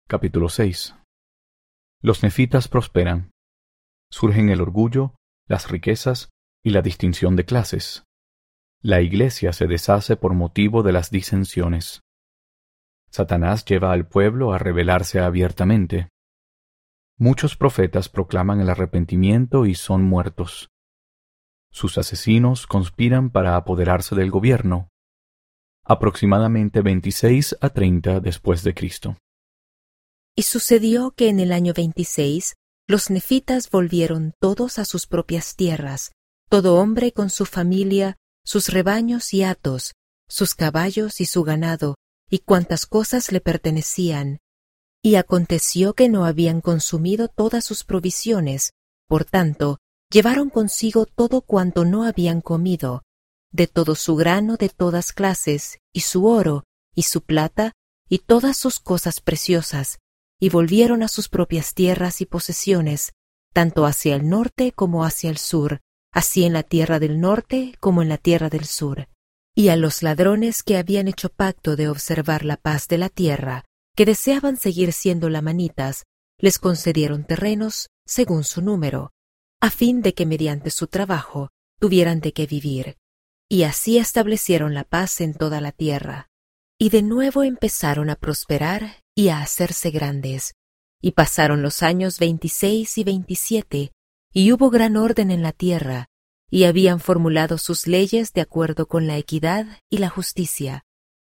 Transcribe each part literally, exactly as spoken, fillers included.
Capítulo seis. Los nefitas prosperan. Surgen el orgullo, las riquezas y la distinción de clases. La iglesia se deshace por motivo de las disensiones. Satanás lleva al pueblo a rebelarse abiertamente. Muchos profetas proclaman el arrepentimiento y son muertos. Sus asesinos conspiran para apoderarse del gobierno. Aproximadamente veintiséis a treinta después de Cristo. Y sucedió que en el año veintiséis los nefitas volvieron todos a sus propias tierras, todo hombre con su familia, sus rebaños y hatos, sus caballos y su ganado, y cuantas cosas le pertenecían. Y aconteció que no habían consumido todas sus provisiones, por tanto, llevaron consigo todo cuanto no habían comido, de todo su grano de todas clases, y su oro, y su plata, y todas sus cosas preciosas, y volvieron a sus propias tierras y posesiones, tanto hacia el norte como hacia el sur, así en la tierra del norte como en la tierra del sur. Y a los ladrones que habían hecho pacto de observar la paz de la tierra, que deseaban seguir siendo lamanitas, les concedieron terrenos según su número, a fin de que mediante su trabajo tuvieran de qué vivir. Y así establecieron la paz en toda la tierra. Y de nuevo empezaron a prosperar y a hacerse grandes. Y pasaron los años veintiséis y veintisiete, y hubo gran orden en la tierra, y habían formulado sus leyes de acuerdo con la equidad y la justicia.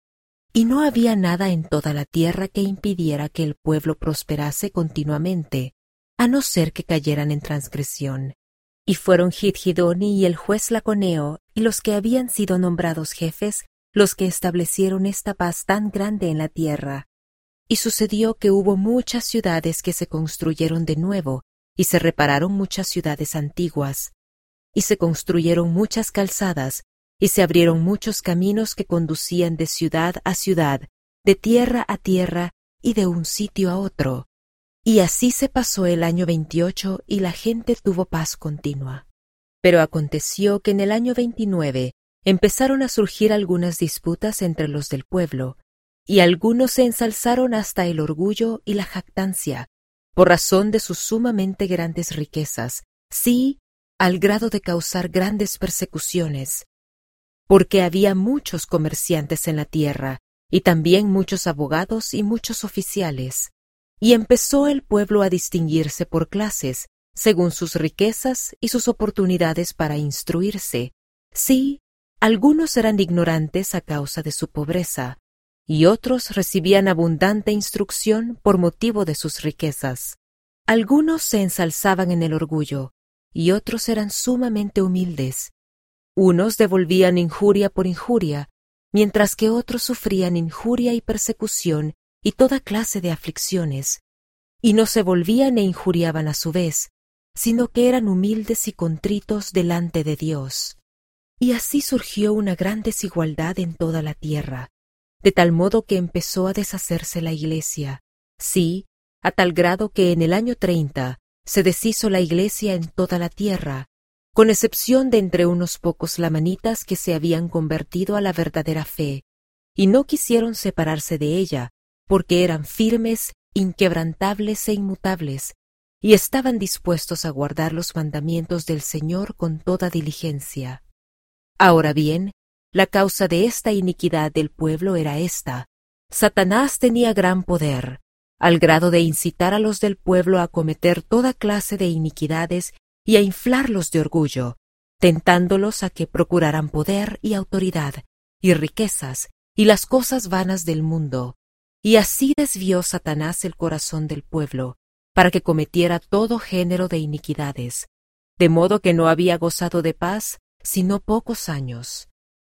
Y no había nada en toda la tierra que impidiera que el pueblo prosperase continuamente, a no ser que cayeran en transgresión. Y fueron Gidgidoni y el juez Laconeo, y los que habían sido nombrados jefes, los que establecieron esta paz tan grande en la tierra. Y sucedió que hubo muchas ciudades que se construyeron de nuevo, y se repararon muchas ciudades antiguas. Y se construyeron muchas calzadas, y se abrieron muchos caminos que conducían de ciudad a ciudad, de tierra a tierra, y de un sitio a otro. Y así se pasó el año veintiocho, y la gente tuvo paz continua. Pero aconteció que en el año veintinueve empezaron a surgir algunas disputas entre los del pueblo, y algunos se ensalzaron hasta el orgullo y la jactancia, por razón de sus sumamente grandes riquezas, sí, al grado de causar grandes persecuciones, porque había muchos comerciantes en la tierra, y también muchos abogados y muchos oficiales. Y empezó el pueblo a distinguirse por clases, según sus riquezas y sus oportunidades para instruirse. Sí, algunos eran ignorantes a causa de su pobreza, y otros recibían abundante instrucción por motivo de sus riquezas. Algunos se ensalzaban en el orgullo, y otros eran sumamente humildes. Unos devolvían injuria por injuria, mientras que otros sufrían injuria y persecución y toda clase de aflicciones, y no se volvían e injuriaban a su vez, sino que eran humildes y contritos delante de Dios. Y así surgió una gran desigualdad en toda la tierra, de tal modo que empezó a deshacerse la iglesia, sí, a tal grado que en el año treinta se deshizo la iglesia en toda la tierra, con excepción de entre unos pocos lamanitas que se habían convertido a la verdadera fe, y no quisieron separarse de ella, porque eran firmes, inquebrantables e inmutables, y estaban dispuestos a guardar los mandamientos del Señor con toda diligencia. Ahora bien, la causa de esta iniquidad del pueblo era esta: Satanás tenía gran poder, al grado de incitar a los del pueblo a cometer toda clase de iniquidades y a inflarlos de orgullo, tentándolos a que procuraran poder y autoridad, y riquezas, y las cosas vanas del mundo. Y así desvió Satanás el corazón del pueblo, para que cometiera todo género de iniquidades, de modo que no había gozado de paz sino pocos años.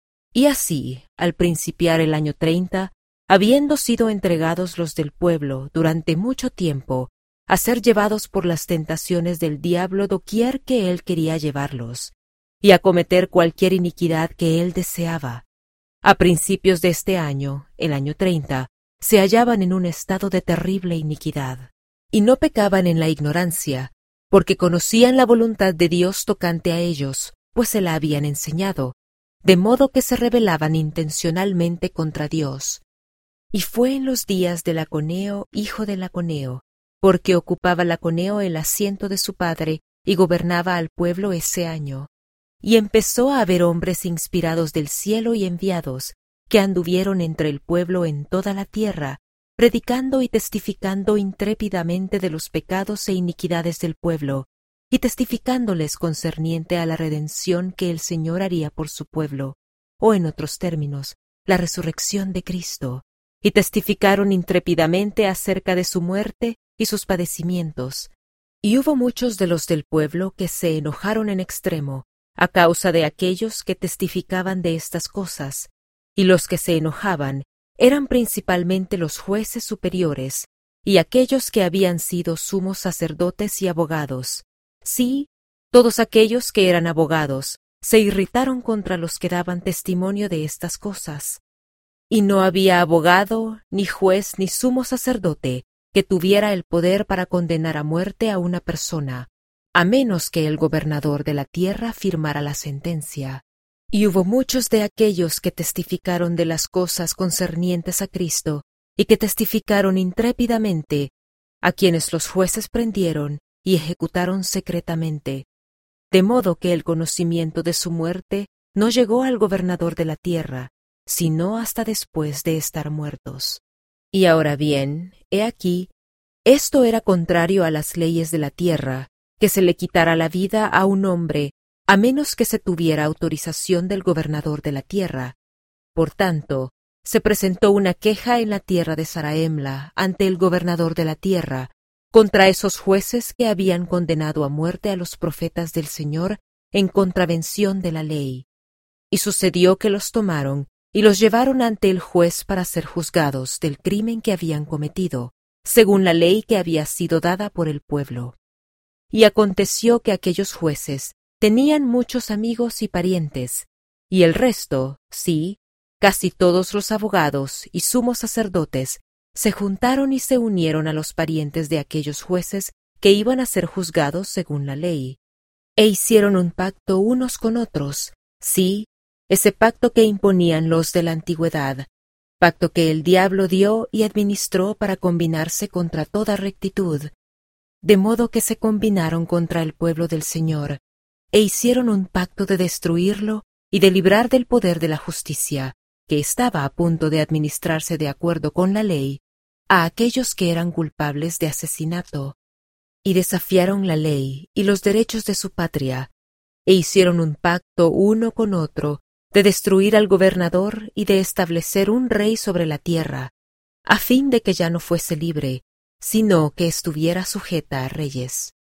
Y así, al principiar el año treinta, habiendo sido entregados los del pueblo durante mucho tiempo a ser llevados por las tentaciones del diablo doquier que él quería llevarlos, y a cometer cualquier iniquidad que él deseaba, a principios de este año, el año treinta, se hallaban en un estado de terrible iniquidad, y no pecaban en la ignorancia, porque conocían la voluntad de Dios tocante a ellos, pues se la habían enseñado, de modo que se rebelaban intencionalmente contra Dios. Y fue en los días de Laconeo, hijo de Laconeo, porque ocupaba Laconeo el asiento de su padre y gobernaba al pueblo ese año. Y empezó a haber hombres inspirados del cielo y enviados, que anduvieron entre el pueblo en toda la tierra, predicando y testificando intrépidamente de los pecados e iniquidades del pueblo, y testificándoles concerniente a la redención que el Señor haría por su pueblo, o en otros términos, la resurrección de Cristo, y testificaron intrépidamente acerca de su muerte y sus padecimientos. Y hubo muchos de los del pueblo que se enojaron en extremo, a causa de aquellos que testificaban de estas cosas, y los que se enojaban eran principalmente los jueces superiores, y aquellos que habían sido sumos sacerdotes y abogados. Sí, todos aquellos que eran abogados se irritaron contra los que daban testimonio de estas cosas. Y no había abogado, ni juez, ni sumo sacerdote que tuviera el poder para condenar a muerte a una persona, a menos que el gobernador de la tierra firmara la sentencia. Y hubo muchos de aquellos que testificaron de las cosas concernientes a Cristo, y que testificaron intrépidamente, a quienes los jueces prendieron y ejecutaron secretamente, de modo que el conocimiento de su muerte no llegó al gobernador de la tierra, sino hasta después de estar muertos. Y ahora bien, he aquí, esto era contrario a las leyes de la tierra, que se le quitara la vida a un hombre, a menos que se tuviera autorización del gobernador de la tierra. Por tanto, se presentó una queja en la tierra de Zaraemla ante el gobernador de la tierra, contra esos jueces que habían condenado a muerte a los profetas del Señor en contravención de la ley. Y sucedió que los tomaron y los llevaron ante el juez para ser juzgados del crimen que habían cometido, según la ley que había sido dada por el pueblo. Y aconteció que aquellos jueces tenían muchos amigos y parientes, y el resto, sí, casi todos los abogados y sumos sacerdotes, se juntaron y se unieron a los parientes de aquellos jueces que iban a ser juzgados según la ley, e hicieron un pacto unos con otros, sí, ese pacto que imponían los de la antigüedad, pacto que el diablo dio y administró para combinarse contra toda rectitud, de modo que se combinaron contra el pueblo del Señor, e hicieron un pacto de destruirlo y de librar del poder de la justicia, que estaba a punto de administrarse de acuerdo con la ley, a aquellos que eran culpables de asesinato, y desafiaron la ley y los derechos de su patria, e hicieron un pacto uno con otro de destruir al gobernador y de establecer un rey sobre la tierra, a fin de que ya no fuese libre, sino que estuviera sujeta a reyes.